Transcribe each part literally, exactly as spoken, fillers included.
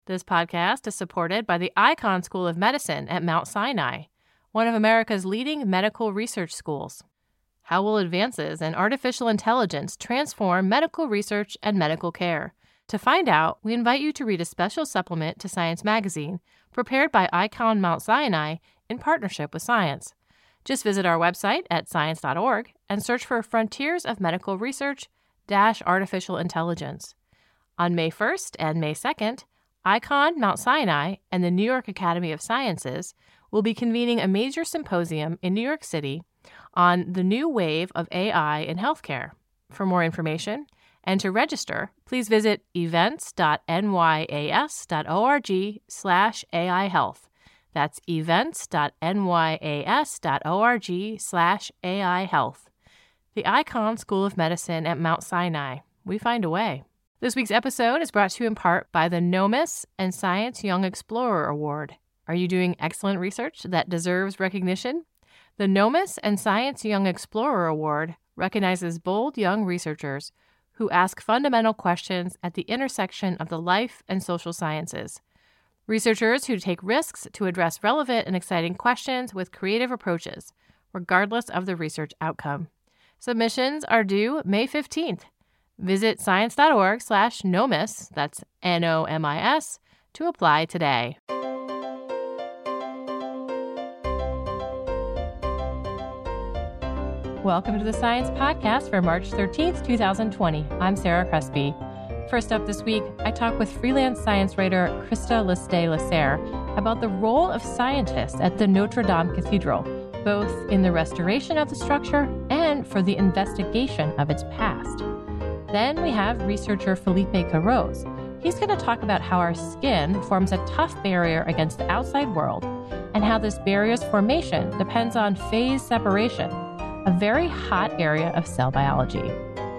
This podcast is supported by the Icahn School of Medicine at Mount Sinai, one of America's leading medical research schools. How will advances in artificial intelligence transform medical research and medical care? To find out, we invite you to read a special supplement to Science Magazine, prepared by Icahn Mount Sinai in partnership with Science. Just visit our website at science dot org and search for Frontiers of Medical Research dash Artificial Intelligence. On May first and May second, Icahn Mount Sinai and the New York Academy of Sciences will be convening a major symposium in New York City on the new wave of A I in healthcare. For more information and to register, please visit events dot n y a s dot org slash A I health. That's events dot n y a s dot org slash A I health. The Icahn School of Medicine at Mount Sinai. We find a way. This week's episode is brought to you in part by the NOMIS and Science Young Explorer Award. Are you doing excellent research that deserves recognition? The NOMIS and Science Young Explorer Award recognizes bold young researchers who ask fundamental questions at the intersection of the life and social sciences. Researchers who take risks to address relevant and exciting questions with creative approaches, regardless of the research outcome. Submissions are due May fifteenth. Visit science dot org slash NOMIS, that's N O M I S, to apply today. Welcome to the Science Podcast for March thirteenth, twenty twenty. I'm Sarah Crespi. First up this week, I talk with freelance science writer Krista Lestay-Lasserre about the role of scientists at the Notre Dame Cathedral, both in the restoration of the structure and for the investigation of its past. Then we have researcher Felipe Carroz. He's going to talk about how our skin forms a tough barrier against the outside world and how this barrier's formation depends on phase separation, a very hot area of cell biology.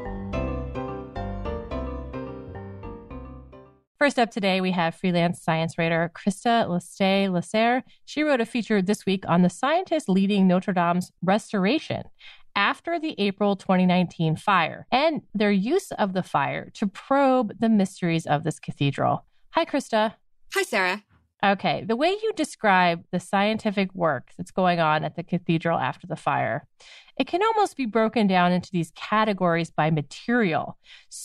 First up today, we have freelance science writer Krista Lestay-Lasserre. She wrote a feature this week on the scientists leading Notre Dame's restoration after the April twenty nineteen fire and their use of the fire to probe the mysteries of this cathedral. Hi, Krista. Hi, Sarah. Okay, the way you describe the scientific work that's going on at the cathedral after the fire, it can almost be broken down into these categories by material: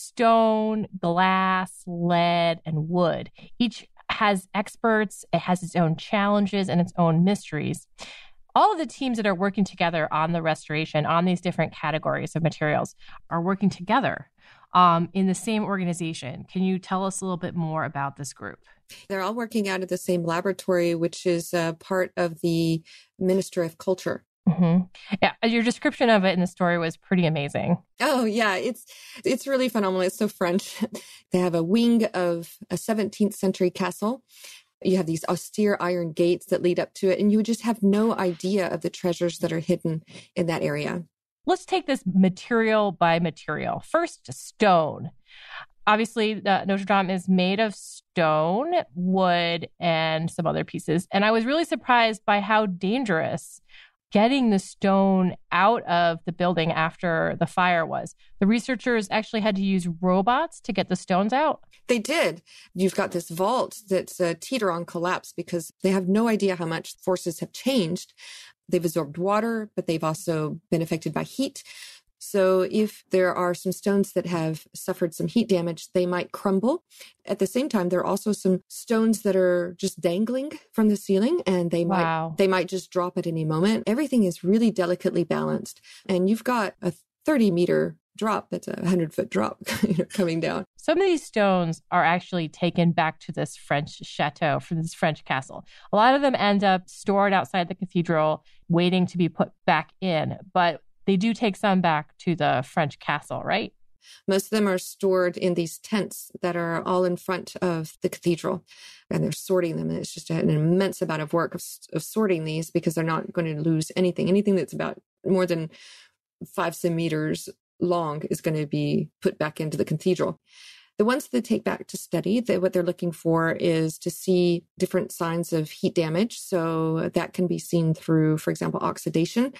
stone, glass, lead, and wood. Each has experts, it has its own challenges and its own mysteries. All of the teams that are working together on the restoration, on these different categories of materials, are working together um, in the same organization. Can you tell us a little bit more about this group? They're all working out of the same laboratory, which is uh, part of the Ministry of Culture. Mm-hmm. Yeah, your description of it in the story was pretty amazing. Oh, yeah, it's it's really phenomenal. It's so French. They have a wing of a seventeenth century castle. You have these austere iron gates that lead up to it, and you would just have no idea of the treasures that are hidden in that area. Let's take this material by material. First, stone. Obviously, the Notre Dame is made of stone, wood, and some other pieces. And I was really surprised by how dangerous getting the stone out of the building after the fire was. The researchers actually had to use robots to get the stones out. They did. You've got this vault that's a teeter on collapse because they have no idea how much forces have changed. They've absorbed water, but they've also been affected by heat. So if there are some stones that have suffered some heat damage, they might crumble. At the same time, there are also some stones that are just dangling from the ceiling, and they wow. might they might just drop at any moment. Everything is really delicately balanced. And you've got a thirty meter drop, that's a hundred foot drop you know, coming down. Some of these stones are actually taken back to this French chateau, from this French castle. A lot of them end up stored outside the cathedral, waiting to be put back in. But they do take some back to the French castle, right? Most of them are stored in these tents that are all in front of the cathedral, and they're sorting them. And it's just an immense amount of work of, of sorting these because they're not going to lose anything. Anything that's about more than five centimeters long is going to be put back into the cathedral. The ones that they take back to study, they, what they're looking for is to see different signs of heat damage. So that can be seen through, for example, oxidation.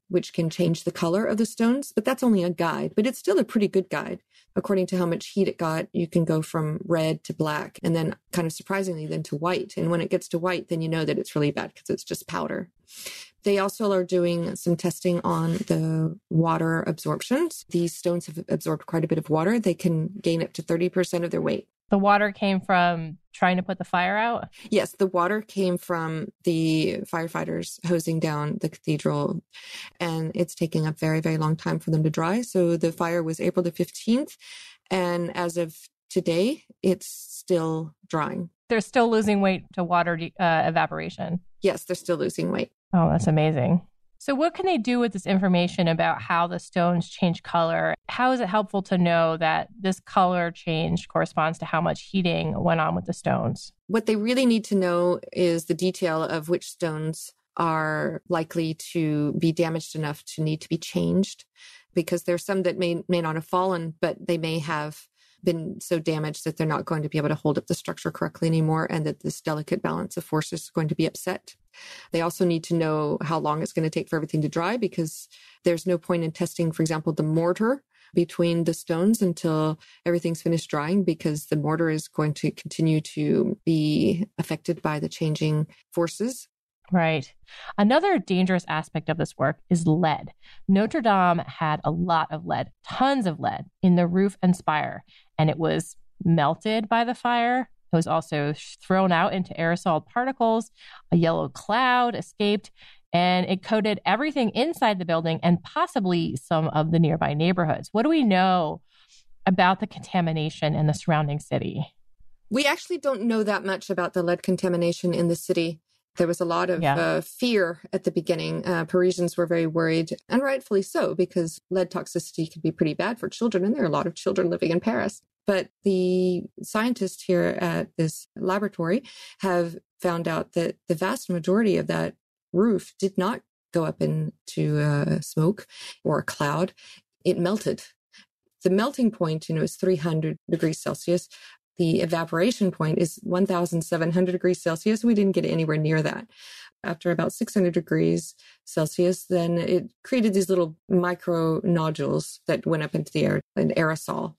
which can change the color of the stones, but that's only a guide, but it's still a pretty good guide. According to how much heat it got, you can go from red to black and then kind of surprisingly then to white. And when it gets to white, then you know that it's really bad because it's just powder. They also are doing some testing on the water absorptions. These stones have absorbed quite a bit of water. They can gain up to thirty percent of their weight. The water came from trying to put the fire out? Yes, the water came from the firefighters hosing down the cathedral, and it's taking a very, very long time for them to dry. So the fire was April the fifteenth, and as of today, it's still drying. They're still losing weight to water de- uh, evaporation? Yes, they're still losing weight. Oh, that's amazing. So what can they do with this information about how the stones change color? How is it helpful to know that this color change corresponds to how much heating went on with the stones? What they really need to know is the detail of which stones are likely to be damaged enough to need to be changed, because there's some that may, may not have fallen, but they may have been so damaged that they're not going to be able to hold up the structure correctly anymore, and that this delicate balance of forces is going to be upset. They also need to know how long it's going to take for everything to dry, because there's no point in testing, for example, the mortar between the stones until everything's finished drying, because the mortar is going to continue to be affected by the changing forces. Right. Another dangerous aspect of this work is lead. Notre Dame had a lot of lead, tons of lead in the roof and spire, and it was melted by the fire. It was also thrown out into aerosol particles. A yellow cloud escaped, and it coated everything inside the building and possibly some of the nearby neighborhoods. What do we know about the contamination in the surrounding city? We actually don't know that much about the lead contamination in the city. There was a lot of yeah. uh, fear at the beginning. Uh, Parisians were very worried, and rightfully so, because lead toxicity can be pretty bad for children, and there are a lot of children living in Paris. But the scientists here at this laboratory have found out that the vast majority of that roof did not go up into uh, smoke or a cloud. It melted. The melting point, you know, is three hundred degrees Celsius. The evaporation point is one thousand seven hundred degrees Celsius. We didn't get anywhere near that. After about six hundred degrees Celsius, then it created these little micro nodules that went up into the air, an aerosol.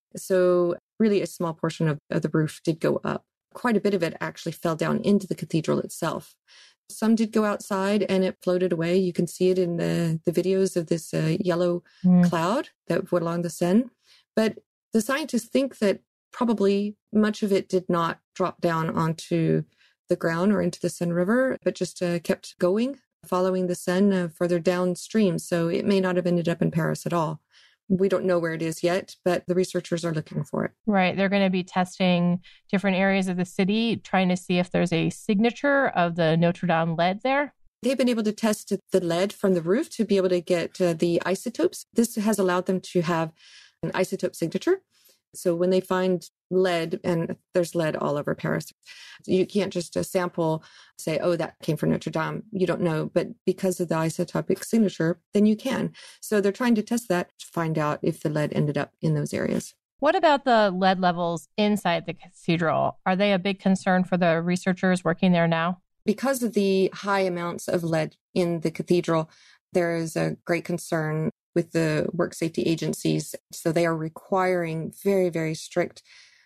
So really a small portion of, of the roof did go up. Quite a bit of it actually fell down into the cathedral itself. Some did go outside and it floated away. You can see it in the, the videos of this uh, yellow mm. cloud that went along the Seine. But the scientists think that probably much of it did not drop down onto the ground or into the Seine River, but just uh, kept going, following the Seine uh, further downstream. So it may not have ended up in Paris at all. We don't know where it is yet, but the researchers are looking for it. Right. They're going to be testing different areas of the city, trying to see if there's a signature of the Notre Dame lead there. They've been able to test the lead from the roof to be able to get uh, the isotopes. This has allowed them to have an isotope signature. So when they find lead, and there's lead all over Paris, you can't just uh, sample, say, oh, that came from Notre Dame. You don't know. But because of the isotopic signature, then you can. So they're trying to test that to find out if the lead ended up in those areas. What about the lead levels inside the cathedral? Are they a big concern for the researchers working there now? Because of the high amounts of lead in the cathedral, there is a great concern with the work safety agencies. So they are requiring very, very strict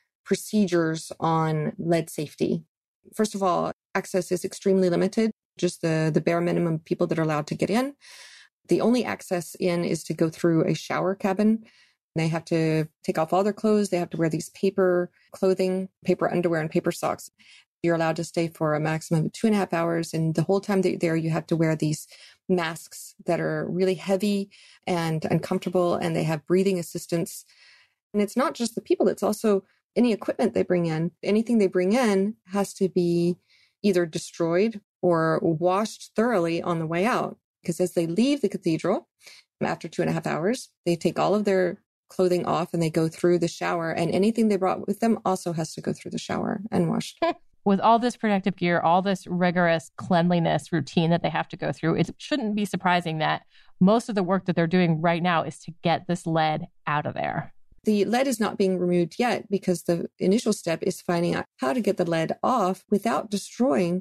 procedures on lead safety. First of all, access is extremely limited, just the, the bare minimum of people that are allowed to get in. The only access in is to go through a shower cabin. They have to take off all their clothes. They have to wear these paper clothing, paper underwear, and paper socks. You're allowed to stay for a maximum of two and a half hours. And the whole time that you're there, you have to wear these masks that are really heavy and uncomfortable, and they have breathing assistance. And it's not just the people, it's also any equipment they bring in. Anything they bring in has to be either destroyed or washed thoroughly on the way out. Because as they leave the cathedral, after two and a half hours, they take all of their clothing off and they go through the shower, and anything they brought with them also has to go through the shower and washed. With all this protective gear, all this rigorous cleanliness routine that they have to go through, it shouldn't be surprising that most of the work that they're doing right now is to get this lead out of there. The lead is not being removed yet because the initial step is finding out how to get the lead off without destroying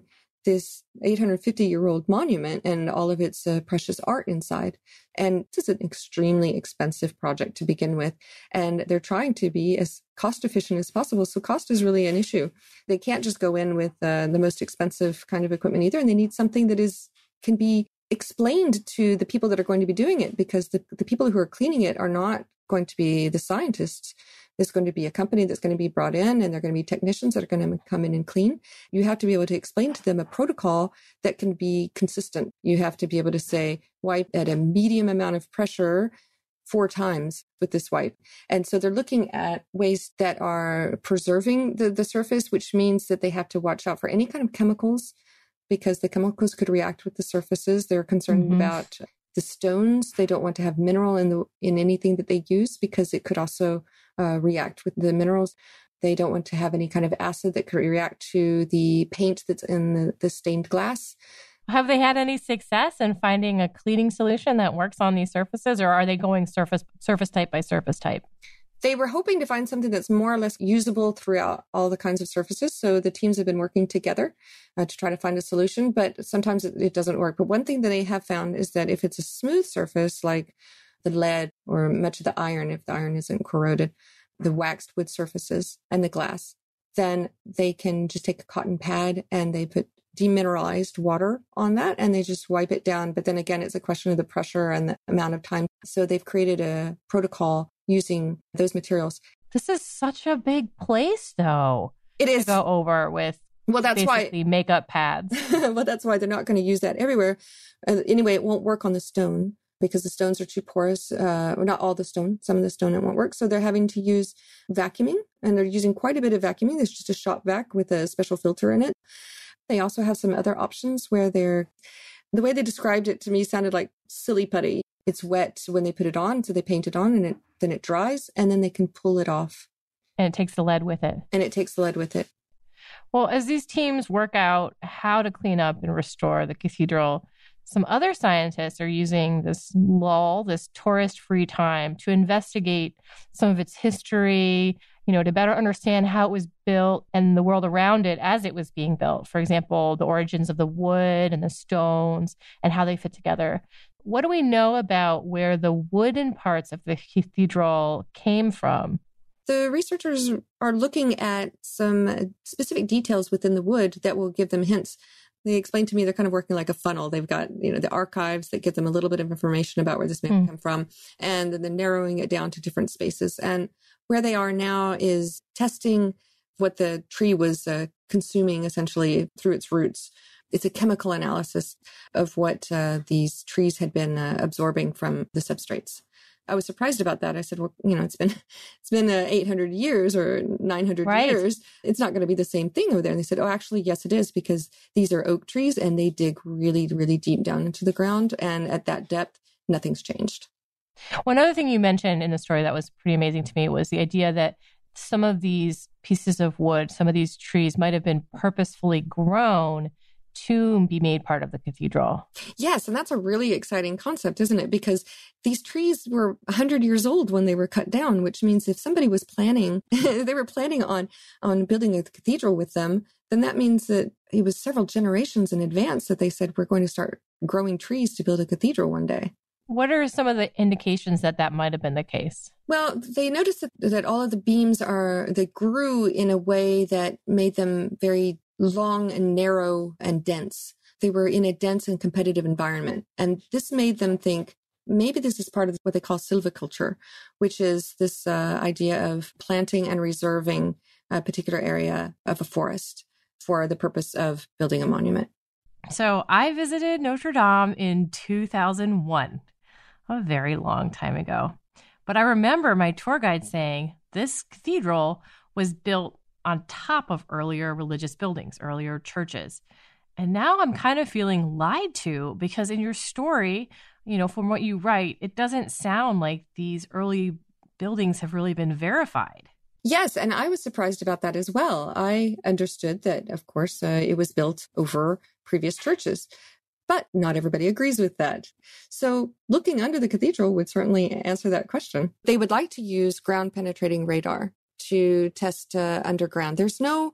this eight hundred fifty year old monument and all of its uh, precious art inside. And this is an extremely expensive project to begin with. And they're trying to be as cost efficient as possible. So cost is really an issue. They can't just go in with uh, the most expensive kind of equipment either. And they need something that is can be explained to the people that are going to be doing it, because the, the people who are cleaning it are not going to be the scientists. There's going to be a company that's going to be brought in, and they're going to be technicians that are going to come in and clean. You have to be able to explain to them a protocol that can be consistent. You have to be able to say, wipe at a medium amount of pressure four times with this wipe. And so they're looking at ways that are preserving the, the surface, which means that they have to watch out for any kind of chemicals, because the chemicals could react with the surfaces. They're concerned mm-hmm. about the stones. They don't want to have mineral in the in anything that they use, because it could also uh, react with the minerals. They don't want to have any kind of acid that could react to the paint that's in the, the stained glass. Have they had any success in finding a cleaning solution that works on these surfaces, or are they going surface surface type by surface type? They were hoping to find something that's more or less usable throughout all the kinds of surfaces. So the teams have been working together uh, to try to find a solution, but sometimes it, it doesn't work. But one thing that they have found is that if it's a smooth surface, like the lead or much of the iron, if the iron isn't corroded, the waxed wood surfaces and the glass, then they can just take a cotton pad and they put demineralized water on that and they just wipe it down. But then again, it's a question of the pressure and the amount of time. So they've created a protocol using those materials. This is such a big place, though. It is. To go over with well, that's basically why, makeup pads. Well, that's why they're not going to use that everywhere. Uh, anyway, it won't work on the stone because the stones are too porous. Uh, well, not all the stone. Some of the stone, it won't work. So they're having to use vacuuming, and they're using quite a bit of vacuuming. There's just a shop vac with a special filter in it. They also have some other options where they're, the way they described it to me sounded like silly putty. It's wet when they put it on, so they paint it on and it, then it dries, and then they can pull it off. And it takes the lead with it. And it takes the lead with it. Well, as these teams work out how to clean up and restore the cathedral, some other scientists are using this lull, this tourist-free time, to investigate some of its history, you know, to better understand how it was built and the world around it as it was being built. For example, the origins of the wood and the stones and how they fit together. What do we know about where the wooden parts of the cathedral came from? The researchers are looking at some specific details within the wood that will give them hints. They explained to me they're kind of working like a funnel. They've got, you know, the archives that give them a little bit of information about where this may mm. come from, and then narrowing it down to different spaces. And where they are now is testing what the tree was uh, consuming essentially through its roots. It's a chemical analysis of what uh, these trees had been uh, absorbing from the substrates. I was surprised about that. I said, well, you know, it's been it's been uh, eight hundred years or nine hundred right. years. It's not going to be the same thing over there. And they said, oh, actually, yes, it is, because these are oak trees and they dig really, really deep down into the ground. And at that depth, nothing's changed. One other thing you mentioned in the story that was pretty amazing to me was the idea that some of these pieces of wood, some of these trees might have been purposefully grown to be made part of the cathedral. Yes, and that's a really exciting concept, isn't it? Because these trees were one hundred years old when they were cut down, which means if somebody was planning, they were planning on, on building a cathedral with them, then that means that it was several generations in advance that they said, we're going to start growing trees to build a cathedral one day. What are some of the indications that that might have been the case? Well, they noticed that, that all of the beams are, they grew in a way that made them very long and narrow and dense. They were in a dense and competitive environment. And this made them think, maybe this is part of what they call silviculture, which is this uh, idea of planting and reserving a particular area of a forest for the purpose of building a monument. So I visited Notre Dame in two thousand one, a very long time ago. But I remember my tour guide saying this cathedral was built on top of earlier religious buildings, earlier churches. And now I'm kind of feeling lied to, because in your story, you know, from what you write, it doesn't sound like these early buildings have really been verified. Yes, and I was surprised about that as well. I understood that, of course, uh, it was built over previous churches, but not everybody agrees with that. So looking under the cathedral would certainly answer that question. They would like to use ground-penetrating radar to test uh, underground. There's no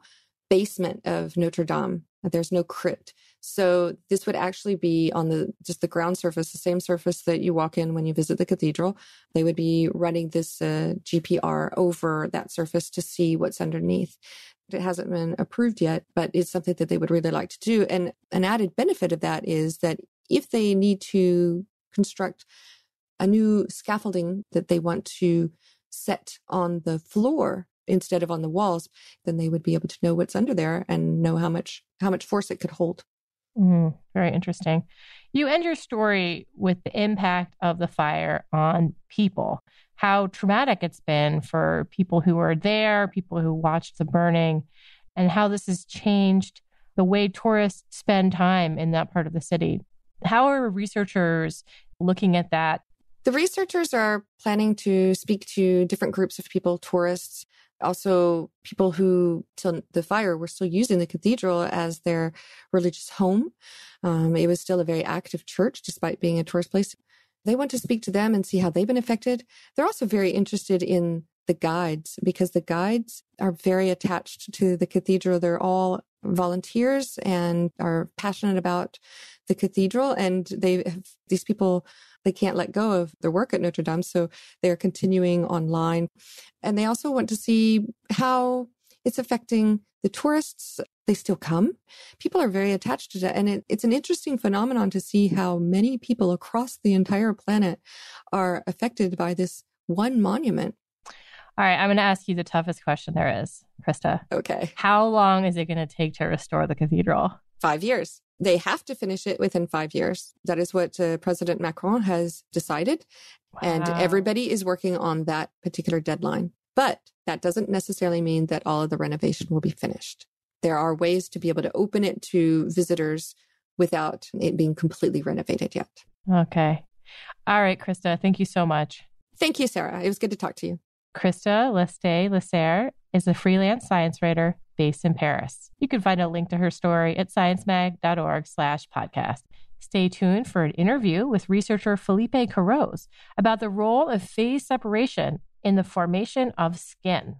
basement of Notre Dame. There's no crypt. So this would actually be on the just the ground surface, the same surface that you walk in when you visit the cathedral. They would be running this uh, G P R over that surface to see what's underneath. It hasn't been approved yet, but it's something that they would really like to do. And an added benefit of that is that if they need to construct a new scaffolding that they want to set on the floor instead of on the walls, then they would be able to know what's under there and know how much how much force it could hold. Mm, very interesting. You end your story with the impact of the fire on people, how traumatic it's been for people who were there, people who watched the burning, and how this has changed the way tourists spend time in that part of the city. How are researchers looking at that? The researchers are planning to speak to different groups of people, tourists, also people who, till the fire, were still using the cathedral as their religious home. Um, it was still a very active church, despite being a tourist place. They want to speak to them and see how they've been affected. They're also very interested in the guides, because the guides are very attached to the cathedral. They're all volunteers and are passionate about the cathedral. And they have, these people, they can't let go of their work at Notre Dame. So they're continuing online. And they also want to see how it's affecting the tourists. They still come. People are very attached to that. And it, it's an interesting phenomenon to see how many people across the entire planet are affected by this one monument. All right, I'm going to ask you the toughest question there is, Krista. Okay. How long is it going to take to restore the cathedral? Five years. They have to finish it within five years. That is what uh, President Macron has decided. Wow. And everybody is working on that particular deadline. But that doesn't necessarily mean that all of the renovation will be finished. There are ways to be able to open it to visitors without it being completely renovated yet. Okay. All right, Krista, thank you so much. Thank you, Sarah. It was good to talk to you. Krista Leste-Lasserre is a freelance science writer based in Paris. You can find a link to her story at sciencemag.org slash podcast. Stay tuned for an interview with researcher Felipe Carroz about the role of phase separation in the formation of skin.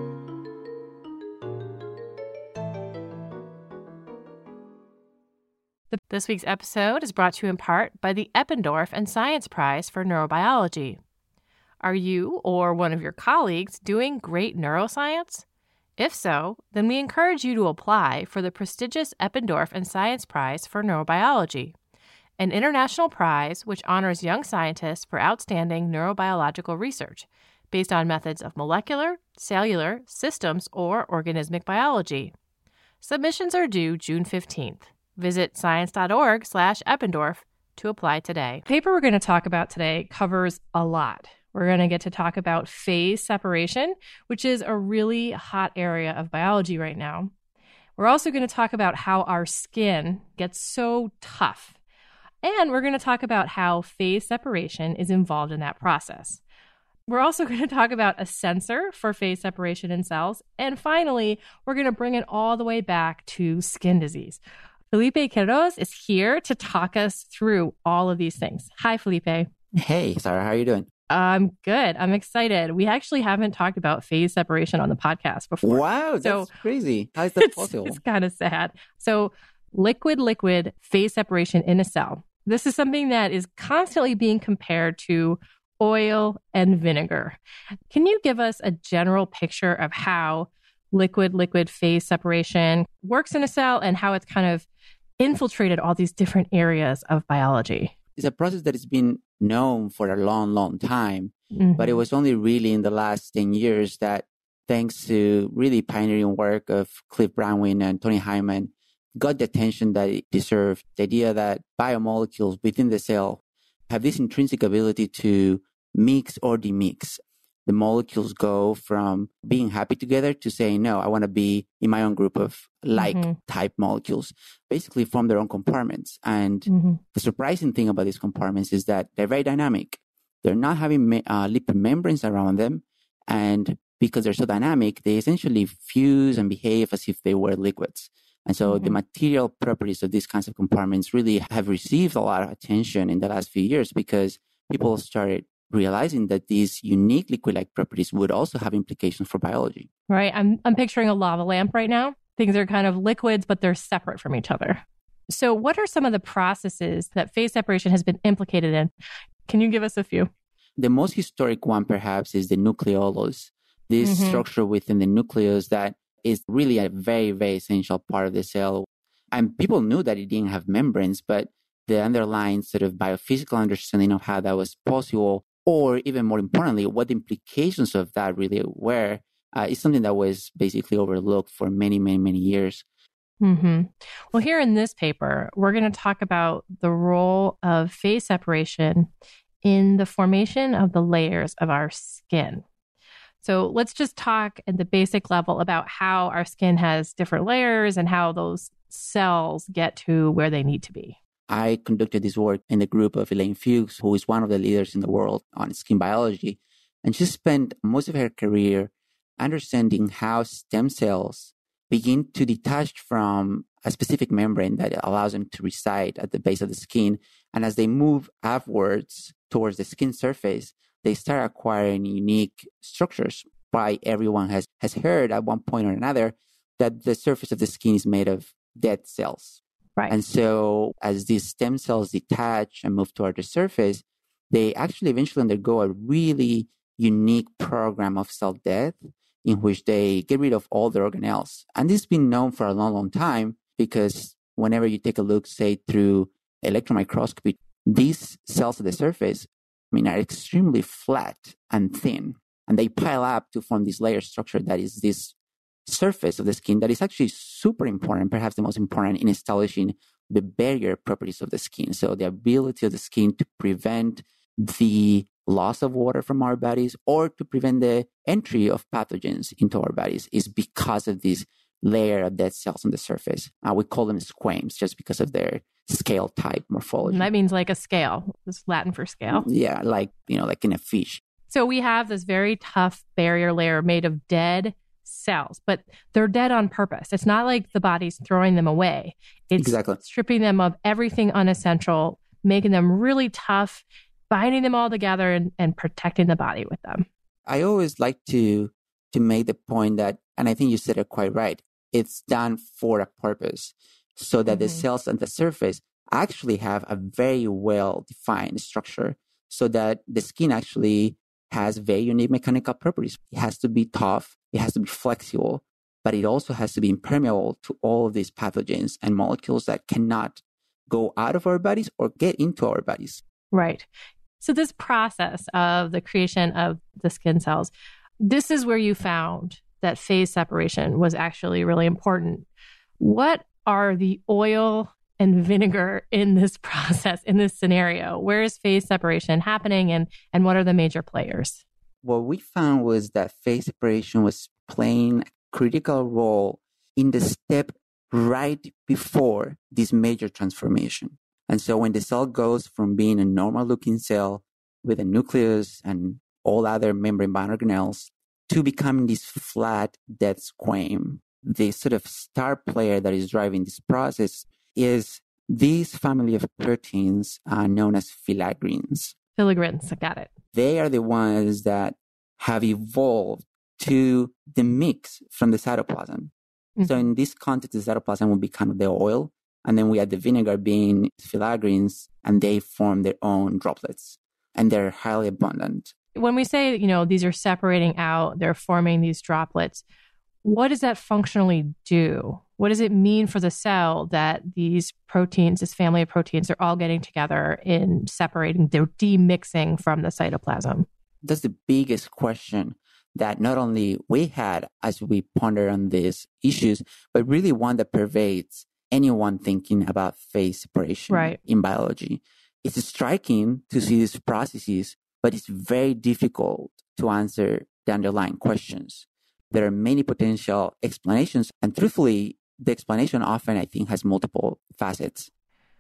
This week's episode is brought to you in part by the Eppendorf and Science Prize for Neurobiology. Are you or one of your colleagues doing great neuroscience? If so, then we encourage you to apply for the prestigious Eppendorf and Science Prize for Neurobiology, an international prize which honors young scientists for outstanding neurobiological research based on methods of molecular, cellular, systems, or organismic biology. Submissions are due June fifteenth. Visit science.org slash Eppendorf to apply today. The paper we're going to talk about today covers a lot. We're going to get to talk about phase separation, which is a really hot area of biology right now. We're also going to talk about how our skin gets so tough. And we're going to talk about how phase separation is involved in that process. We're also going to talk about a sensor for phase separation in cells. And finally, we're going to bring it all the way back to skin disease. Felipe Carroz is here to talk us through all of these things. Hi, Felipe. Hey, Sarah. How are you doing? I'm good. I'm excited. We actually haven't talked about phase separation on the podcast before. Wow, that's so crazy. How is that it's, possible? It's kind of sad. So liquid-liquid phase separation in a cell. This is something that is constantly being compared to oil and vinegar. Can you give us a general picture of how liquid-liquid phase separation works in a cell and how it's kind of infiltrated all these different areas of biology? It's a process that has been known for a long, long time, mm-hmm. but it was only really in the last ten years that, thanks to really pioneering work of Cliff Branwyn and Tony Hyman, got the attention that it deserved. The idea that biomolecules within the cell have this intrinsic ability to mix or demix. The molecules go from being happy together to saying, no, I want to be in my own group of like mm-hmm. type molecules, basically from their own compartments. And mm-hmm. the surprising thing about these compartments is that they're very dynamic. They're not having uh, lipid membranes around them. And because they're so dynamic, they essentially fuse and behave as if they were liquids. And so mm-hmm. the material properties of these kinds of compartments really have received a lot of attention in the last few years because people started realizing that these unique liquid-like properties would also have implications for biology. Right. I'm I'm picturing a lava lamp right now. things are kind of liquids, but they're separate from each other. So what are some of the processes that phase separation has been implicated in? Can you give us a few? The most historic one, perhaps, is the nucleolus, this mm-hmm. structure within the nucleus that is really a very, very essential part of the cell. And people knew that it didn't have membranes, but the underlying sort of biophysical understanding of how that was possible, or even more importantly, what the implications of that really were, uh, is something that was basically overlooked for many, many, many years. Mm-hmm. Well, here in this paper, we're going to talk about the role of phase separation in the formation of the layers of our skin. So let's just talk at the basic level about how our skin has different layers and how those cells get to where they need to be. I conducted this work in the group of Elaine Fuchs, who is one of the leaders in the world on skin biology. And she spent most of her career understanding how stem cells begin to detach from a specific membrane that allows them to reside at the base of the skin. And as they move upwards towards the skin surface, they start acquiring unique structures. Why everyone has, has heard at one point or another that the surface of the skin is made of dead cells. Right. And so as these stem cells detach and move toward the surface, they actually eventually undergo a really unique program of cell death in which they get rid of all the organelles. And this has been known for a long, long time because whenever you take a look, say, through electron microscopy, these cells at the surface, I mean, are extremely flat and thin. And they pile up to form this layer structure that is this surface of the skin that is actually super important, perhaps the most important in establishing the barrier properties of the skin. So the ability of the skin to prevent the loss of water from our bodies or to prevent the entry of pathogens into our bodies is because of this layer of dead cells on the surface. Uh, we call them squames just because of their scale type morphology. And that means like a scale. It's Latin for scale. Yeah, like, you know, like in a fish. So we have this very tough barrier layer made of dead cells, but they're dead on purpose. It's not like the body's throwing them away. It's exactly. stripping them of everything unessential, making them really tough, binding them all together and, and protecting the body with them. I always like to to make the point that, and I think you said it quite right, it's done for a purpose so that mm-hmm. the cells on the surface actually have a very well-defined structure so that the skin actually has very unique mechanical properties. It has to be tough, it has to be flexible, but it also has to be impermeable to all of these pathogens and molecules that cannot go out of our bodies or get into our bodies. Right. So this process of the creation of the skin cells, this is where you found that phase separation was actually really important. What are the oil and vinegar in this process, in this scenario? Where is phase separation happening and, and what are the major players? What we found was that phase separation was playing a critical role in the step right before this major transformation. And so when the cell goes from being a normal looking cell with a nucleus and all other membrane bound organelles to becoming this flat dead squame, the sort of star player that is driving this process is this family of proteins uh, known as filagrins. Filagrins, I got it. They are the ones that have evolved to the mix from the cytoplasm. Mm-hmm. So in this context, the cytoplasm will be kind of the oil. And then we had the vinegar being filagrins, and they form their own droplets. And they're highly abundant. When we say, you know, these are separating out, they're forming these droplets, what does that functionally do? What does it mean for the cell that these proteins, this family of proteins, are all getting together in separating, they're demixing from the cytoplasm? That's the biggest question that not only we had as we ponder on these issues, but really one that pervades anyone thinking about phase separation right. in biology. It's striking to see these processes, but it's very difficult to answer the underlying questions. There are many potential explanations, and truthfully, the explanation often, I think, has multiple facets.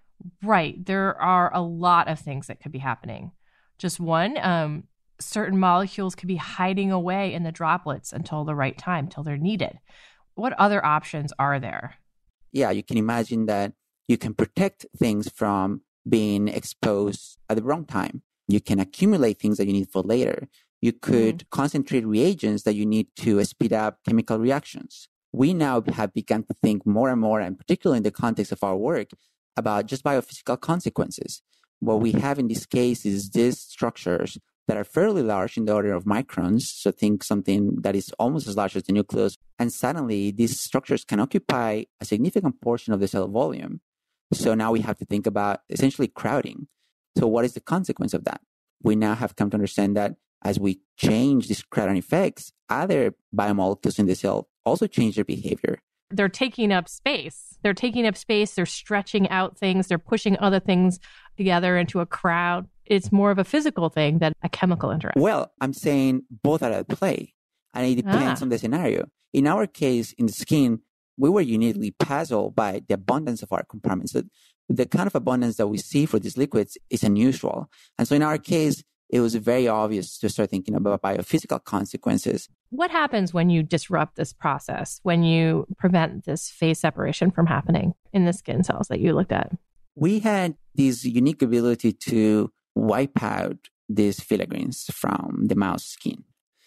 Right. There are a lot of things that could be happening. Just one, um, certain molecules could be hiding away in the droplets until the right time, till they're needed. What other options are there? Yeah, you can imagine that you can protect things from being exposed at the wrong time. You can accumulate things that you need for later. You could mm-hmm. concentrate reagents that you need to speed up chemical reactions. we now have begun to think more and more, and particularly in the context of our work, about just biophysical consequences. What we have in this case is these structures that are fairly large in the order of microns. So think something that is almost as large as the nucleus. And suddenly these structures can occupy a significant portion of the cell volume. So now we have to think about essentially crowding. So what is the consequence of that? We now have come to understand that as we change these crowding effects, other biomolecules in the cell also change their behavior. They're taking up space. They're taking up space. They're stretching out things. They're pushing other things together into a crowd. It's more of a physical thing than a chemical interaction. Well, I'm saying both are at play, and it depends Ah. on the scenario. In our case, in the skin, we were uniquely puzzled by the abundance of our compartments. The, the kind of abundance that we see for these liquids is unusual. And so in our case, it was very obvious to start thinking about biophysical consequences. What happens when you disrupt this process, when you prevent this phase separation from happening in the skin cells that you looked at? We had this unique ability to wipe out these filagrins from the mouse skin.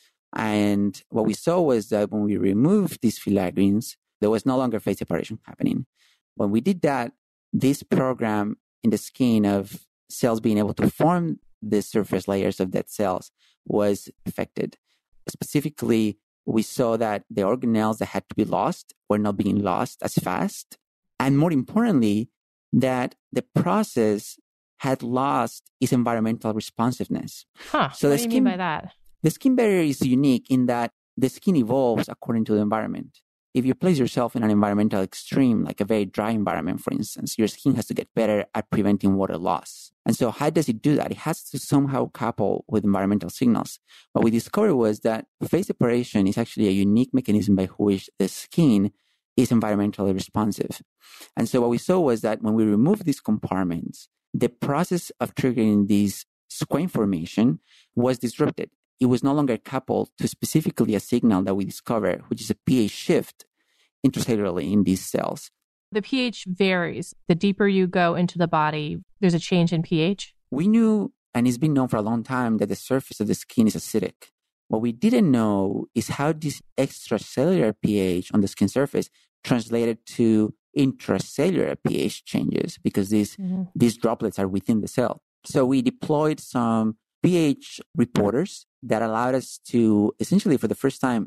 And what we saw was that when we removed these filagrins, there was no longer phase separation happening. When we did that, this program in the skin of cells being able to form the surface layers of dead cells was affected. Specifically, we saw that the organelles that had to be lost were not being lost as fast. And more importantly, that the process had lost its environmental responsiveness. Huh. So what the do you skin- mean by that? The skin barrier is unique in that the skin evolves according to the environment. If you place yourself in an environmental extreme, like a very dry environment, for instance, your skin has to get better at preventing water loss. And so how does it do that? It has to somehow couple with environmental signals. What we discovered was that phase separation is actually a unique mechanism by which the skin is environmentally responsive. And so what we saw was that when we removed these compartments, the process of triggering this squame formation was disrupted. It was no longer coupled to specifically a signal that we discovered, which is a pH shift intracellularly in these cells. The pH varies. The deeper you go into the body, there's a change in pH. We knew, and it's been known for a long time, that the surface of the skin is acidic. What we didn't know is how this extracellular pH on the skin surface translated to intracellular pH changes, because these, Mm-hmm. these droplets are within the cell. So we deployed some pH reporters that allowed us to essentially, for the first time,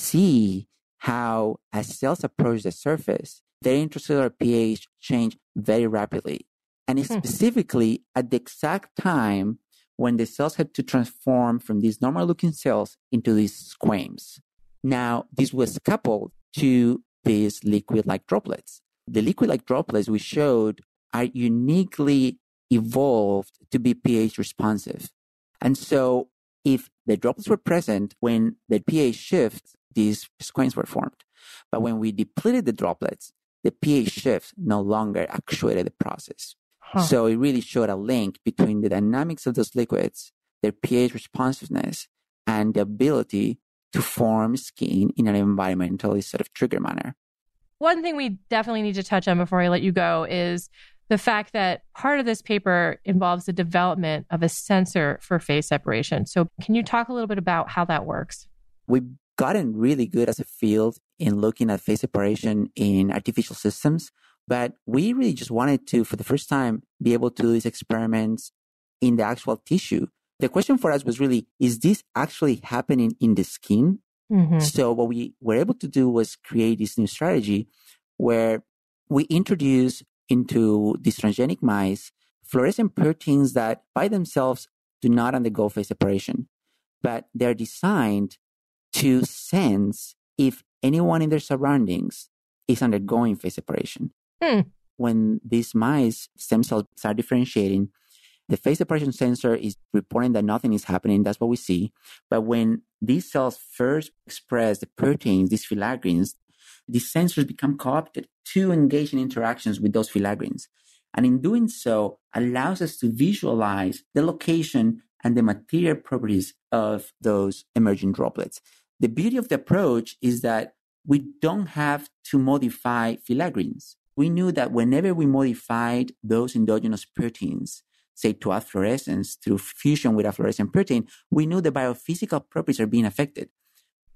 see how as cells approach the surface, their intracellular pH change very rapidly. And it's Hmm. specifically at the exact time when the cells had to transform from these normal-looking cells into these squames. Now, this was coupled to these liquid-like droplets. The liquid-like droplets we showed are uniquely evolved to be pH responsive. And so if the droplets were present when the pH shifts, these squames were formed. But when we depleted the droplets, the pH shift no longer actuated the process. Huh. So it really showed a link between the dynamics of those liquids, their pH responsiveness, and the ability to form skin in an environmentally sort of trigger manner. One thing we definitely need to touch on before I let you go is the fact that part of this paper involves the development of a sensor for phase separation. So can you talk a little bit about how that works? We've gotten really good as a field in looking at phase separation in artificial systems, but we really just wanted to, for the first time, be able to do these experiments in the actual tissue. The question for us was really, is this actually happening in the skin? Mm-hmm. So what we were able to do was create this new strategy where we introduce into these transgenic mice fluorescent proteins that by themselves do not undergo phase separation, but they're designed to sense if anyone in their surroundings is undergoing phase separation. Hmm. When these mice stem cells start differentiating, the phase separation sensor is reporting that nothing is happening. That's what we see. But when these cells first express the proteins, these filagrins, these sensors become co-opted to engage in interactions with those filagrins. And in doing so, allows us to visualize the location and the material properties of those emerging droplets. The beauty of the approach is that we don't have to modify filagrins. We knew that whenever we modified those endogenous proteins, say to add fluorescence through fusion with a fluorescent protein, we knew the biophysical properties are being affected.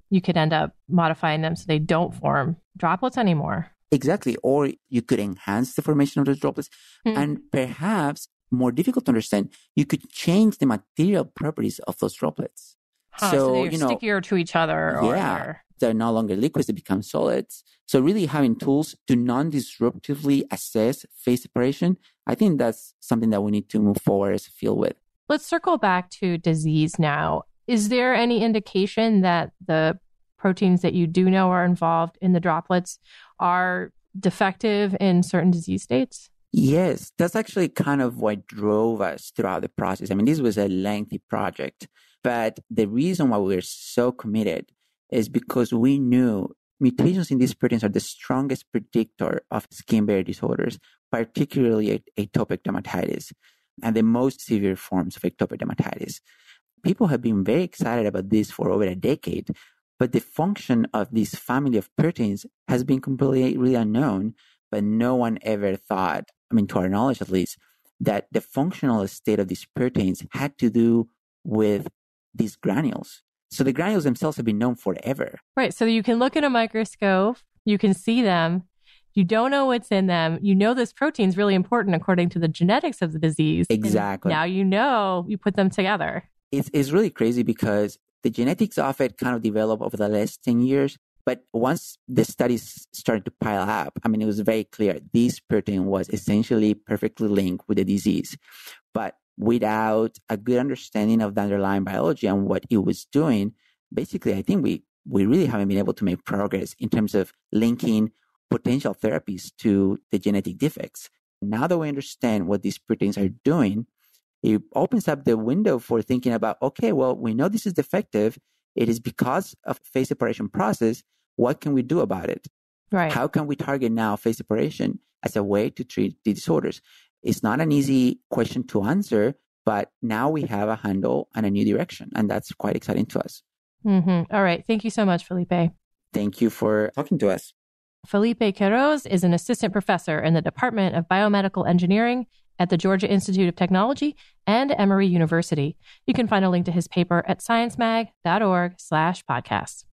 you could end up modifying them so they don't form droplets anymore. Exactly. Or you could enhance the formation of those droplets. Mm. And perhaps more difficult to understand, you could change the material properties of those droplets. Huh, so, so they're you know, stickier to each other. Yeah. Or... They're no longer liquids, they become solids. So really having tools to non-disruptively assess phase separation, I think that's something that we need to move forward as a field with. Let's circle back to disease now. Is there any indication that the proteins that you do know are involved in the droplets are defective in certain disease states? Yes, that's actually kind of what drove us throughout the process. I mean, this was a lengthy project, but the reason why we were so committed is because we knew mutations in these proteins are the strongest predictor of skin barrier disorders, particularly atopic dermatitis and the most severe forms of atopic dermatitis. People have been very excited about this for over a decade, but the function of this family of proteins has been completely really unknown, but no one ever thought, I mean, to our knowledge at least, that the functional state of these proteins had to do with these granules. So the granules themselves have been known forever. Right. So you can look in a microscope, you can see them, you don't know what's in them. You know this protein is really important according to the genetics of the disease. Exactly. And now you know, you put them together. It's, it's really crazy because the genetics of it kind of developed over the last ten years. But once the studies started to pile up, I mean, it was very clear this protein was essentially perfectly linked with the disease. But without a good understanding of the underlying biology and what it was doing, basically, I think we, we really haven't been able to make progress in terms of linking potential therapies to the genetic defects. Now that we understand what these proteins are doing, it opens up the window for thinking about, okay, well, we know this is defective. It is because of phase separation process. What can we do about it? Right. How can we target now phase separation as a way to treat the disorders? It's not an easy question to answer, but now we have a handle and a new direction, and that's quite exciting to us. Mm-hmm. All right. Thank you so much, Felipe. Thank you for talking to us. Felipe Quiroz is an assistant professor in the Department of Biomedical Engineering at the Georgia Institute of Technology and Emory University. You can find a link to his paper at sciencemag.org slash podcast.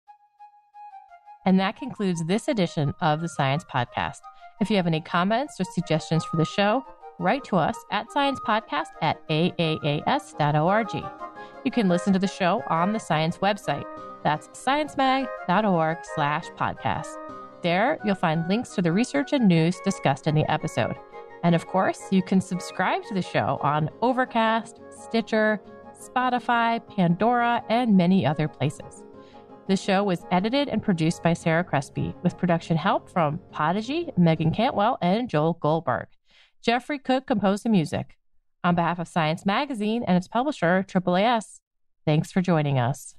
And that concludes this edition of the Science Podcast. If you have any comments or suggestions for the show, write to us at sciencepodcast at a a a s dot org. You can listen to the show on the Science website. That's sciencemag.org slash podcast. There, you'll find links to the research and news discussed in the episode. And of course, you can subscribe to the show on Overcast, Stitcher, Spotify, Pandora, and many other places. The show was edited and produced by Sarah Crespi, with production help from Podigy, Megan Cantwell, and Joel Goldberg. Jeffrey Cook composed the music. On behalf of Science Magazine and its publisher, A A A S, thanks for joining us.